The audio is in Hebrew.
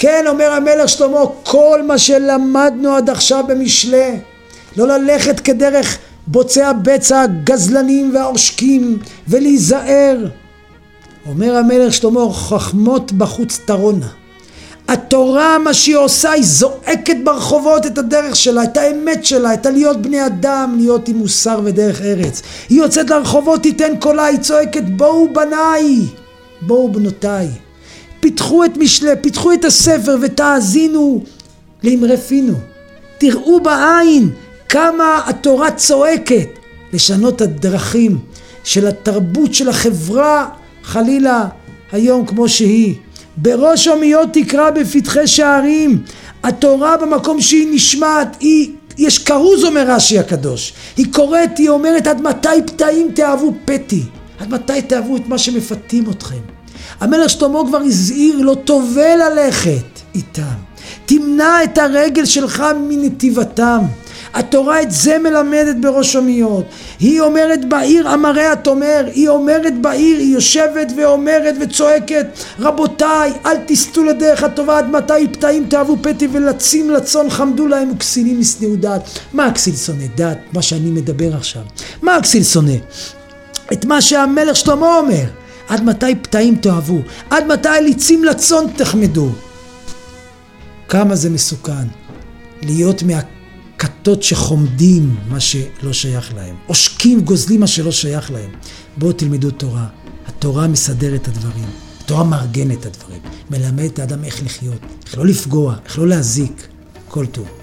כן, אומר המלך שלמה, כל מה שלמדנו עד עכשיו במשלי, לא ללכת כדרך בוצע בצע הגזלנים והעושקים, ולהיזהר. אומר המלך שלמה, חכמות בחוץ תרונה. התורה מה שהיא עושה, היא זועקת ברחובות את הדרך שלה, את האמת שלה, את להיות בני אדם, להיות עם מוסר ודרך ארץ. היא יוצאת לרחובות, תיתן קולה, היא צועקת, בואו בניי, בואו בנותיי. פיתחו את משלי, פיתחו את הספר ותאזינו לאמרי פינו. תראו בעין כמה התורה צועקת לשנות הדרכים של התרבות של החברה, חלילה היום כמו שהיא. בראש אומיות תקרא בפתחי שערים. התורה במקום שהיא נשמעת, יש כרוז, אומר רש"י הקדוש, היא קוראת, היא אומרת, עד מתי פתאים תאהבו פתי? עד מתי תאהבו את מה שמפתים אתכם? המלך שלמה כבר הזהיר, לא תובל ללכת איתם, תמנע את הרגל שלך מנתיבתם. התורה את זה מלמדת בראש אומיות. היא אומרת בעיר, אמריה תאמר, היא אומרת בעיר, היא יושבת ואומרת וצועקת, רבותיי, אל תסתו לדרך הטובה, עד מתי פתאים תאהבו פתי, ולצים לצון חמדו להם וכסילים ישנאו דעת. מה הכסיל שונא דעת? מה שאני מדבר עכשיו. מה הכסיל שונא? את מה שהמלך שלמה אומר, עד מתי פתאים תאהבו, עד מתי ליצים לצון תחמדו. כמה זה מסוכן להיות כתות שחומדים מה שלא שייך להם, עושקים גוזלים מה שלא שייך להם. בואו תלמדו תורה. התורה מסדרת את הדברים, התורה מארגנת את הדברים, מלמד את האדם איך לחיות, איך לא לפגוע, איך לא להזיק. כל טוב.